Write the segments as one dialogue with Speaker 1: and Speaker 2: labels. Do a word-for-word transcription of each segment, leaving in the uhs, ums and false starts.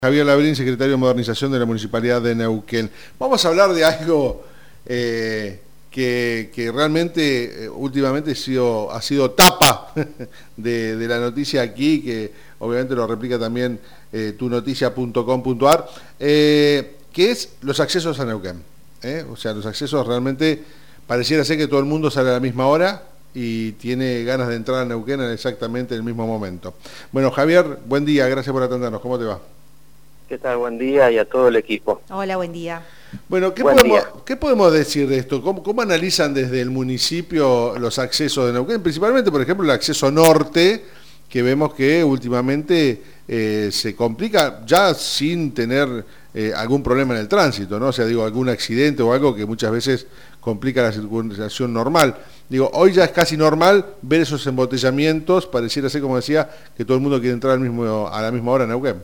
Speaker 1: Javier Labrín, secretario de Modernización de la Municipalidad de Neuquén. Vamos a hablar de algo eh, que, que realmente eh, últimamente ha sido, ha sido tapa de, de la noticia aquí, que obviamente lo replica también eh, tu noticia punto com punto ar, eh, que es los accesos a Neuquén. ¿eh? O sea, los accesos realmente pareciera ser que todo el mundo sale a la misma hora y tiene ganas de entrar a Neuquén en exactamente el mismo momento. Bueno, Javier, buen día, gracias por atendernos. ¿Cómo te va?
Speaker 2: ¿Qué tal? Buen día y a todo el equipo.
Speaker 3: Hola, buen día.
Speaker 1: Bueno, ¿qué,
Speaker 2: Buen
Speaker 1: podemos,
Speaker 2: día.
Speaker 1: ¿qué podemos decir de esto? ¿Cómo, ¿Cómo analizan desde el municipio los accesos de Neuquén? Principalmente, por ejemplo, el acceso norte, que vemos que últimamente eh, se complica ya sin tener eh, algún problema en el tránsito, ¿no? O sea, digo, algún accidente o algo que muchas veces complica la circulación normal. Digo, hoy ya es casi normal ver esos embotellamientos, pareciera ser, como decía, que todo el mundo quiere entrar al mismo, a la misma hora a Neuquén.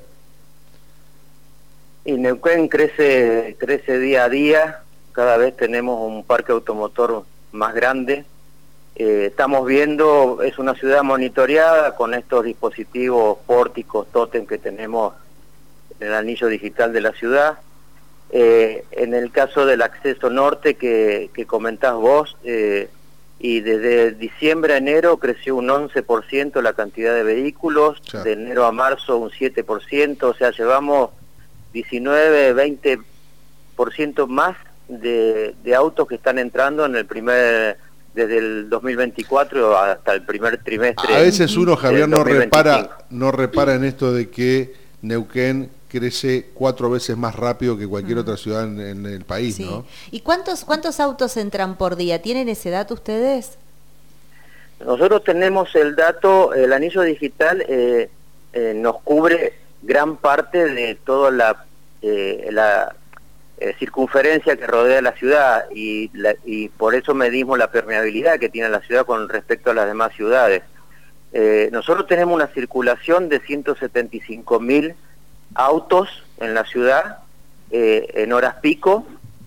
Speaker 2: Y Neuquén crece, crece día a día, cada vez tenemos un parque automotor más grande. Eh, estamos viendo, es una ciudad monitoreada con estos dispositivos pórticos, tótem que tenemos en el anillo digital de la ciudad. Eh, en el caso del acceso norte que, que comentás vos, eh, y desde diciembre a enero creció un once por ciento la cantidad de vehículos,
Speaker 1: Claro.
Speaker 2: De enero a marzo un siete por ciento, o sea, llevamos diecinueve, veinte por ciento más de, de autos que están entrando en el primer, desde el dos mil veinticuatro hasta el primer trimestre.
Speaker 1: A veces uno, Javier, no
Speaker 2: dos mil veinticinco.
Speaker 1: repara, no repara en esto de que Neuquén crece cuatro veces más rápido que cualquier otra ciudad en, en el país,
Speaker 3: Sí.
Speaker 1: ¿no?
Speaker 3: ¿Y cuántos cuántos autos entran por día? ¿Tienen ese dato ustedes?
Speaker 2: Nosotros tenemos el dato, el anillo digital eh, eh, nos cubre gran parte de toda la, eh, la eh, circunferencia que rodea la ciudad y, la, y por eso medimos la permeabilidad que tiene la ciudad con respecto a las demás ciudades. Eh, nosotros tenemos una circulación de ciento setenta y cinco mil autos en la ciudad eh, en horas pico,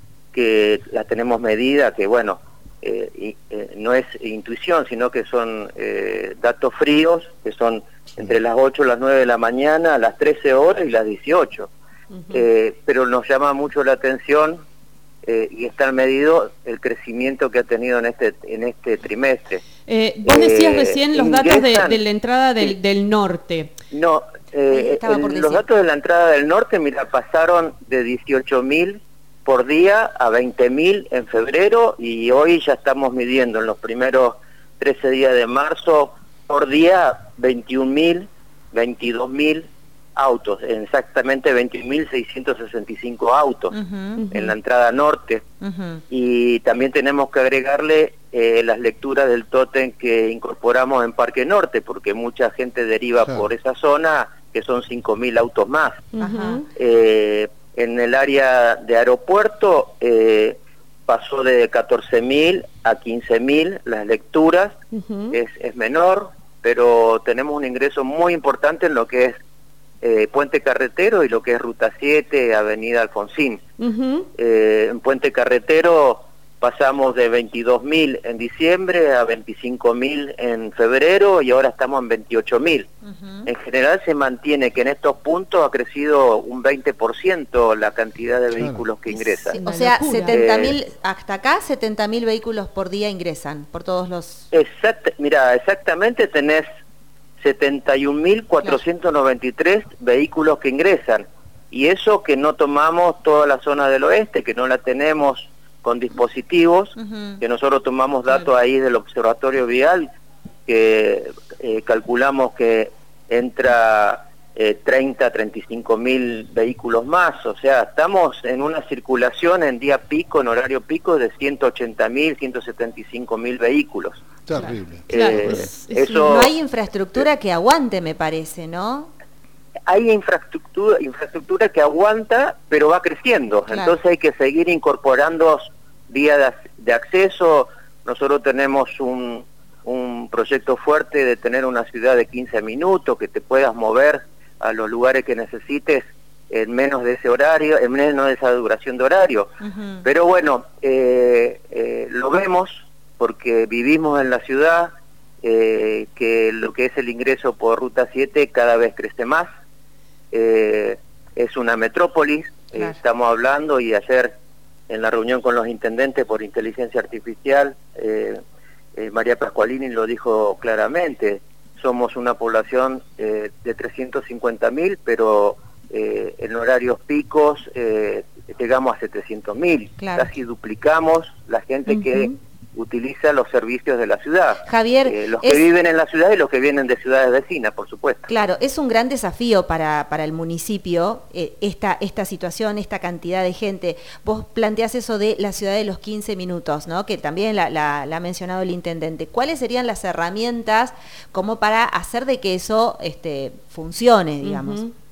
Speaker 2: que la tenemos medida, que bueno, eh, y, eh, no es intuición, sino que son eh, datos fríos, que son entre las ocho y las nueve de la mañana, a las trece horas y las dieciocho. Uh-huh. eh, pero nos llama mucho la atención eh, y está medido el crecimiento que ha tenido en este en este trimestre.
Speaker 4: Eh, vos decías
Speaker 2: eh,
Speaker 4: recién los
Speaker 2: ingresan,
Speaker 4: datos de, de la entrada del,
Speaker 2: sí.
Speaker 4: del norte.
Speaker 2: No, eh, el, los datos de la entrada del norte, mira, pasaron de dieciocho mil por día a veinte mil en febrero y hoy ya estamos midiendo en los primeros trece días de marzo por día veintiún mil, veintidós mil autos, exactamente veintiún mil seiscientos sesenta y cinco autos uh-huh, uh-huh. en la entrada norte. Uh-huh. Y también tenemos que agregarle eh, las lecturas del tótem que incorporamos en Parque Norte, porque mucha gente deriva claro. por esa zona, que son cinco mil autos más. Uh-huh. Eh, en el área de aeropuerto eh, pasó de catorce mil a quince mil las lecturas, uh-huh. es, es menor, pero tenemos un ingreso muy importante en lo que es eh, Puente Carretero y lo que es Ruta siete, Avenida Alfonsín. Uh-huh. Eh, en Puente Carretero pasamos de veintidós mil en diciembre a veinticinco mil en febrero y ahora estamos en veintiocho mil. Uh-huh. En general se mantiene que en estos puntos ha crecido un veinte por ciento la cantidad de claro. vehículos que ingresan.
Speaker 3: Sí, o sea, setenta mil,
Speaker 2: eh,
Speaker 3: hasta acá setenta mil vehículos por día ingresan, por todos los...
Speaker 2: Exact, mira, exactamente tenés setenta y un mil cuatrocientos noventa y tres claro. vehículos que ingresan. Y eso que no tomamos toda la zona del oeste, que no la tenemos con dispositivos, uh-huh. que nosotros tomamos datos ahí del observatorio vial, que eh, calculamos que entra eh, treinta, treinta y cinco mil vehículos más, o sea, estamos en una circulación en día pico, en horario pico, de ciento ochenta mil, ciento setenta y cinco mil vehículos.
Speaker 1: Terrible.
Speaker 2: Eh,
Speaker 4: claro, es, es
Speaker 2: eso,
Speaker 3: no hay infraestructura que aguante, me parece, ¿no?
Speaker 2: Hay infraestructura, infraestructura que aguanta, pero va creciendo. Claro. Entonces hay que seguir incorporando vías de, de acceso. Nosotros tenemos un, un proyecto fuerte de tener una ciudad de quince minutos, que te puedas mover a los lugares que necesites en menos de ese horario, en menos de esa duración de horario. Uh-huh. Pero bueno, eh, eh, lo vemos porque vivimos en la ciudad, eh, que lo que es el ingreso por Ruta siete cada vez crece más. Eh, es una metrópolis,
Speaker 3: claro.
Speaker 2: eh, estamos hablando, y ayer en la reunión con los intendentes por inteligencia artificial, eh, eh, María Pascualini lo dijo claramente, somos una población eh, de trescientos cincuenta mil, pero eh, en horarios picos eh, llegamos a setecientos mil,
Speaker 3: claro.
Speaker 2: casi duplicamos la gente uh-huh. que utiliza los servicios de la ciudad.
Speaker 3: Javier,
Speaker 2: eh, los
Speaker 3: es...
Speaker 2: que viven en la ciudad y los que vienen de ciudades vecinas, por supuesto.
Speaker 3: Claro, es un gran desafío para, para el municipio eh, esta, esta situación, esta cantidad de gente. Vos planteás eso de la ciudad de los quince minutos, ¿no? Que también la, la, la ha mencionado el intendente. ¿Cuáles serían las herramientas como para hacer de que eso este, funcione, digamos? Uh-huh.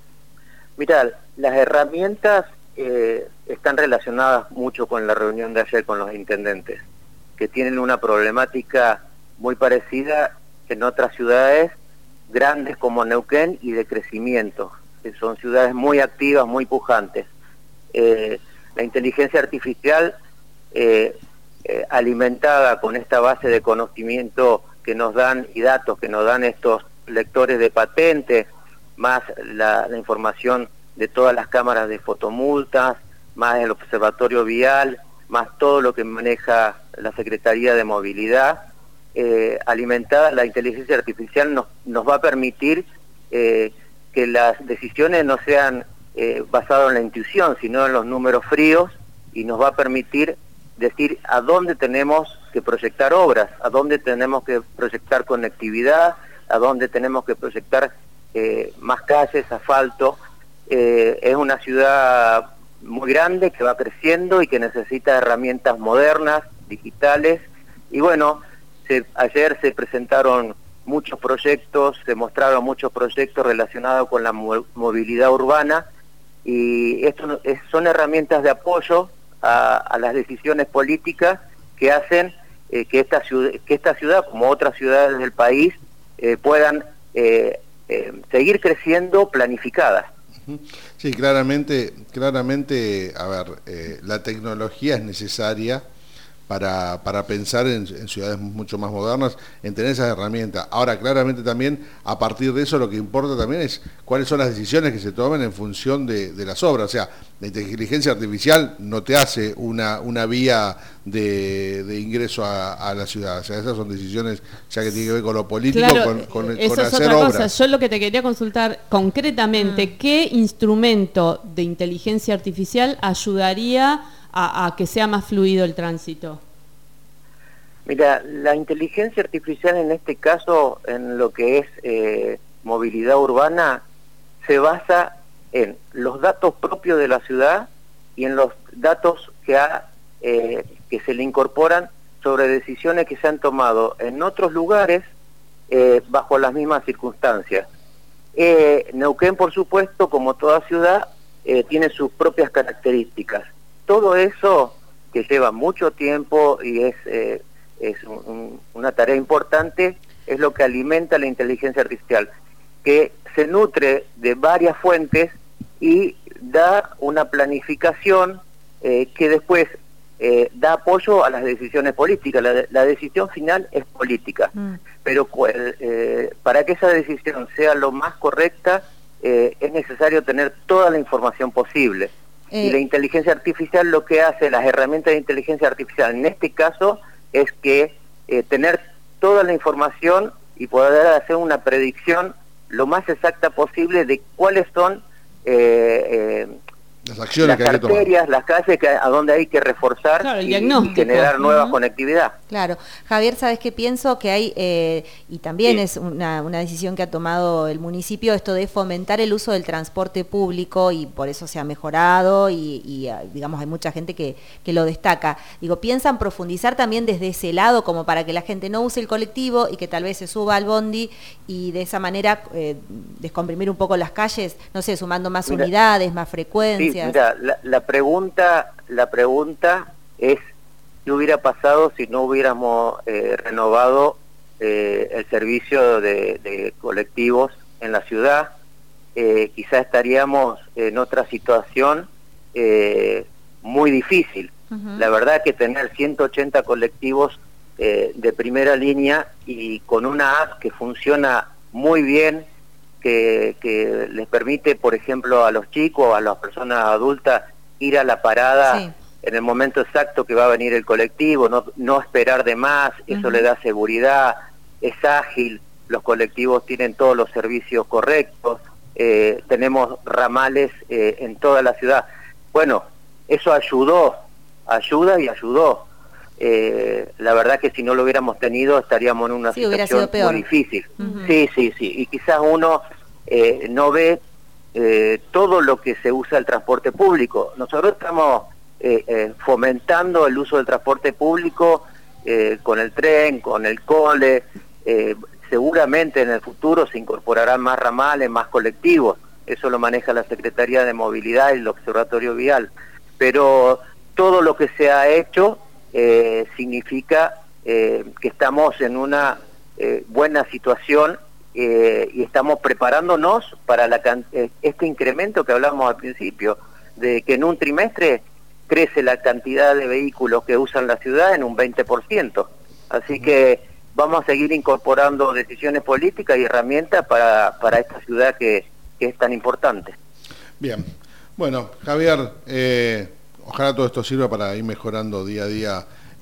Speaker 2: Mirá, las herramientas eh, están relacionadas mucho con la reunión de ayer con los intendentes, que tienen una problemática muy parecida en otras ciudades grandes como Neuquén y de crecimiento, que son ciudades muy activas, muy pujantes. Eh, la inteligencia artificial eh, eh, alimentada con esta base de conocimiento que nos dan y datos que nos dan estos lectores de patentes, más la, la información de todas las cámaras de fotomultas, más el observatorio vial, más todo lo que maneja la Secretaría de Movilidad, eh, alimentada, la inteligencia artificial nos, nos va a permitir eh, que las decisiones no sean eh, basadas en la intuición, sino en los números fríos, y nos va a permitir decir a dónde tenemos que proyectar obras, a dónde tenemos que proyectar conectividad, a dónde tenemos que proyectar eh, más calles, asfalto. Eh, es una ciudad muy grande que va creciendo y que necesita herramientas modernas, digitales, y bueno, se, ayer se presentaron muchos proyectos, se mostraron muchos proyectos relacionados con la mo movilidad urbana, y esto es, son herramientas de apoyo a, a las decisiones políticas que hacen eh, que, esta ciudad, que esta ciudad, como otras ciudades del país, eh, puedan eh, eh, seguir creciendo planificadas.
Speaker 1: Sí, claramente, claramente, a ver, eh, la tecnología es necesaria para, para pensar en, en ciudades mucho más modernas, en tener esas herramientas. Ahora, claramente también, a partir de eso, lo que importa también es cuáles son las decisiones que se tomen en función de, de las obras. O sea, la inteligencia artificial no te hace una, una vía de, de ingreso a, a la ciudad. O sea, esas son decisiones ya que tienen que ver con lo político,
Speaker 4: claro,
Speaker 1: con, con,
Speaker 4: eso
Speaker 1: con
Speaker 4: es
Speaker 1: hacer
Speaker 4: otra
Speaker 1: obras.
Speaker 4: cosa. Yo lo que te quería consultar concretamente, mm. ¿qué instrumento de inteligencia artificial ayudaría a, a que sea más fluido el tránsito?
Speaker 2: Mira, la inteligencia artificial en este caso, en lo que es eh, movilidad urbana, se basa en los datos propios de la ciudad y en los datos que, ha, eh, que se le incorporan sobre decisiones que se han tomado en otros lugares eh, bajo las mismas circunstancias. Eh, Neuquén, por supuesto, como toda ciudad, eh, tiene sus propias características. Todo eso, que lleva mucho tiempo y es, eh, es un, un, una tarea importante, es lo que alimenta la inteligencia artificial, que se nutre de varias fuentes y da una planificación eh, que después eh, da apoyo a las decisiones políticas. La, la decisión final es política, mm. pero eh, para que esa decisión sea lo más correcta, eh, es necesario tener toda la información posible. Eh. Y la inteligencia artificial lo que hace, las herramientas de inteligencia artificial en este caso, es que eh, tener toda la información y poder hacer una predicción lo más exacta posible de cuáles son eh, eh,
Speaker 1: las acciones,
Speaker 2: las
Speaker 1: que hay
Speaker 2: arterias,
Speaker 1: que tomar.
Speaker 2: las calles que, a donde hay que reforzar,
Speaker 4: claro,
Speaker 2: y, y generar nueva uh-huh. conectividad.
Speaker 3: Claro. Javier, ¿sabes qué pienso? Que hay, eh, y también sí. es una, una decisión que ha tomado el municipio, esto de fomentar el uso del transporte público, y por eso se ha mejorado, y, y digamos, hay mucha gente que, que lo destaca. Digo, ¿piensan profundizar también desde ese lado, como para que la gente no use el colectivo y que tal vez se suba al bondi, y de esa manera eh, descomprimir un poco las calles, no sé, sumando más Mira, unidades, más frecuencias?
Speaker 2: Sí, mira, la, la pregunta, la pregunta es qué hubiera pasado si no hubiéramos eh, renovado eh, el servicio de, de colectivos en la ciudad. Eh, quizá estaríamos en otra situación eh, muy difícil. Uh-huh. La verdad que tener ciento ochenta colectivos eh, de primera línea y con una app que funciona muy bien, que, que les permite, por ejemplo, a los chicos, a las personas adultas, ir a la parada sí. en el momento exacto que va a venir el colectivo, no, no esperar de más, eso uh-huh. le da seguridad, es ágil, los colectivos tienen todos los servicios correctos, eh, tenemos ramales eh, en toda la ciudad. Bueno, eso ayudó, ayuda y ayudó. Eh, la verdad que si no lo hubiéramos tenido estaríamos en una sí, situación muy difícil. Uh-huh. Sí, sí, sí. Y quizás uno eh, no ve eh, todo lo que se usa el transporte público. Nosotros estamos eh, eh, fomentando el uso del transporte público eh, con el tren, con el cole. Eh, seguramente en el futuro se incorporarán más ramales, más colectivos. Eso lo maneja la Secretaría de Movilidad y el Observatorio Vial. Pero todo lo que se ha hecho Eh, significa eh, que estamos en una eh, buena situación eh, y estamos preparándonos para la eh, este incremento que hablamos al principio, de que en un trimestre crece la cantidad de vehículos que usan la ciudad en un veinte por ciento. Así que vamos a seguir incorporando decisiones políticas y herramientas para, para esta ciudad que, que es tan importante.
Speaker 1: Bien. Bueno, Javier, eh... ojalá todo esto sirva para ir mejorando día a día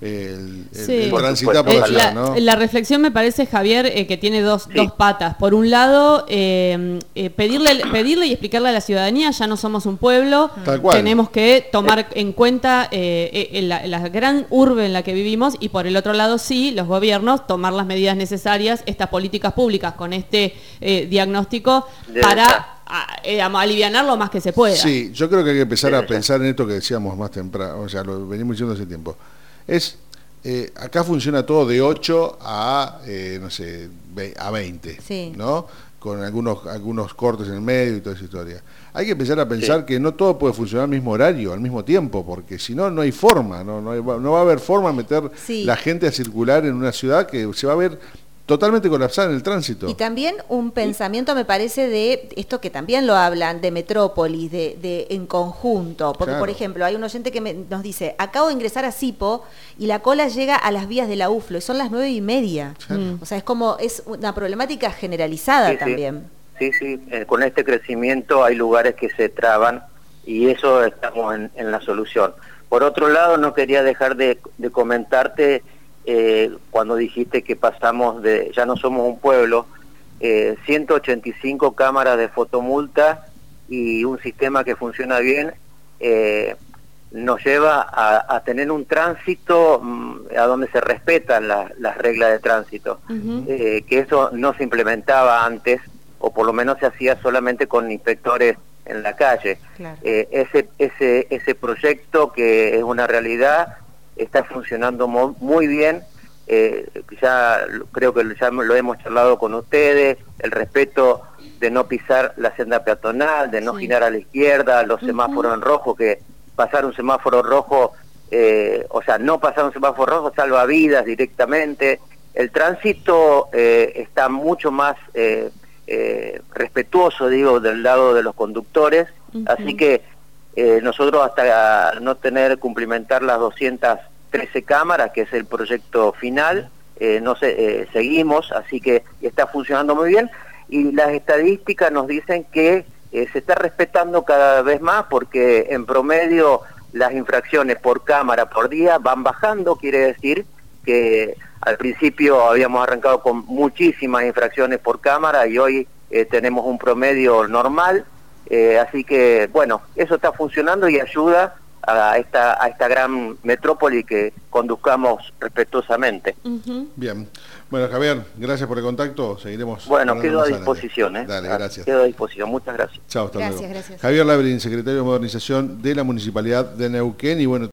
Speaker 1: el, el,
Speaker 4: sí.
Speaker 1: el transitar por la ciudad, ¿no?
Speaker 4: La reflexión me parece, Javier, eh, que tiene dos, sí. dos patas. Por un lado, eh, eh, pedirle, pedirle y explicarle a la ciudadanía, ya no somos un pueblo,
Speaker 1: Tal cual.
Speaker 4: tenemos que tomar en cuenta eh, eh, la, la gran urbe en la que vivimos, y por el otro lado, sí, los gobiernos tomar las medidas necesarias, estas políticas públicas con este eh, diagnóstico de para... A, eh, a alivianar lo más que se pueda.
Speaker 1: Sí, yo creo que hay que empezar a pensar en esto que decíamos más temprano, o sea, lo venimos diciendo hace tiempo. Es, eh, acá funciona todo de ocho a, eh, no sé, a veinte, sí. ¿no? Con algunos, algunos cortes en el medio y toda esa historia. Hay que empezar a pensar sí. que no todo puede funcionar al mismo horario, al mismo tiempo, porque si no, no hay forma, no, no, hay, no va a haber forma de meter sí. la gente a circular en una ciudad que se va a ver totalmente colapsada en el tránsito.
Speaker 3: Y también un pensamiento, me parece, de esto que también lo hablan, de metrópolis, de, de en conjunto. Porque, claro. por ejemplo, hay un oyente que me, nos dice, acabo de ingresar a Sipo y la cola llega a las vías de la U F L O y son las nueve y media. Claro. Mm. O sea, es como, es una problemática generalizada
Speaker 2: sí,
Speaker 3: también.
Speaker 2: Sí, sí, sí. Eh, con este crecimiento hay lugares que se traban y eso estamos en, en la solución. Por otro lado, no quería dejar de, de comentarte Eh, cuando dijiste que pasamos de, ya no somos un pueblo, eh, ciento ochenta y cinco cámaras de fotomulta y un sistema que funciona bien, eh, nos lleva a, a tener un tránsito mmm, a donde se respetan la, las reglas de tránsito, uh-huh. eh, que eso no se implementaba antes, o por lo menos se hacía solamente con inspectores en la calle. Claro. Eh, ese, ese, ese proyecto, que es una realidad, está funcionando muy bien, eh, ya creo que ya lo hemos charlado con ustedes, el respeto de no pisar la senda peatonal, de no sí. girar a la izquierda, los uh-huh. semáforos en rojo, que pasar un semáforo rojo, eh, o sea, no pasar un semáforo rojo salva vidas directamente. El tránsito eh, está mucho más eh, eh, respetuoso, digo, del lado de los conductores, uh-huh. así que Eh, nosotros hasta no tener, cumplimentar las doscientas trece cámaras, que es el proyecto final, eh, no sé, eh, seguimos, así que está funcionando muy bien, y las estadísticas nos dicen que eh, se está respetando cada vez más, porque en promedio las infracciones por cámara por día van bajando, quiere decir que al principio habíamos arrancado con muchísimas infracciones por cámara y hoy eh, tenemos un promedio normal. Eh, así que, bueno, eso está funcionando y ayuda a esta, a esta gran metrópoli que conduzcamos respetuosamente.
Speaker 1: Uh-huh. Bien. Bueno, Javier, gracias por el contacto. Seguiremos.
Speaker 2: Bueno, quedo a disposición. ¿eh?
Speaker 1: Dale, gracias.
Speaker 2: Quedo a disposición. Muchas gracias.
Speaker 1: Chao, hasta
Speaker 3: gracias,
Speaker 1: luego.
Speaker 3: Gracias.
Speaker 1: Javier Labrín, secretario de Modernización de la Municipalidad de Neuquén. Y bueno,